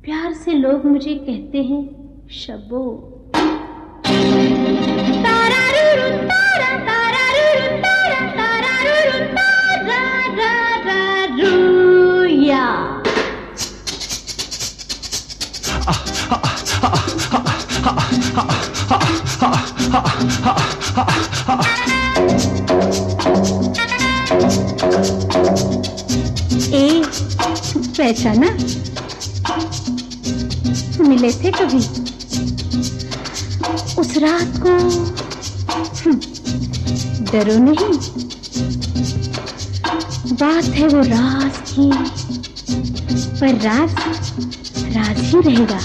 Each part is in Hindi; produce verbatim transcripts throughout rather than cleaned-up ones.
प्यार से लोग मुझे कहते हैं शब्बो। ए, पहचाना? मिले थे कभी उस रात को? डरो नहीं, बात है वो राज की, पर राज राज ही रहेगा।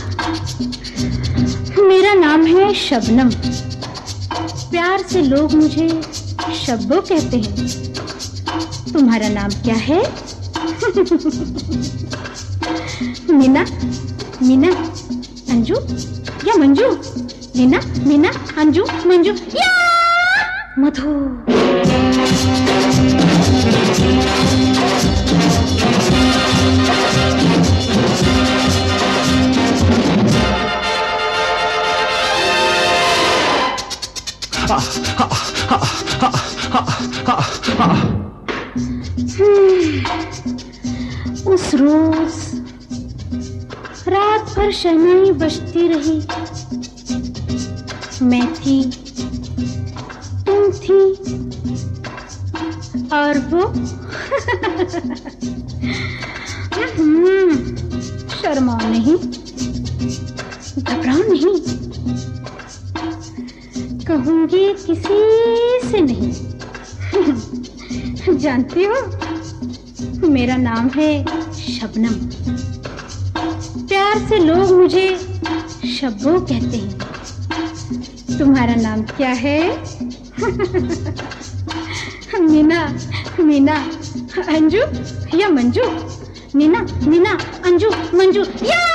मेरा नाम है शबनम, प्यार से लोग मुझे शब्बो कहते हैं। तुम्हारा नाम क्या है? मीना, मीना, अंजू या मंजू? मीना, मीना, अंजू, मंजू या मधु। उस रोज रात भर शहनाई बजती रही। मैं थी, तुम थी और वो। शर्माओ नहीं, घबराओ नहीं, कहूंगी किसी से नहीं। जानती हो, मेरा नाम है शबनम, प्यार से लोग मुझे शब्बो कहते हैं। तुम्हारा नाम क्या है? मीना, मीना, अंजू या मंजू? मीना, मीना, अंजू, मंजू या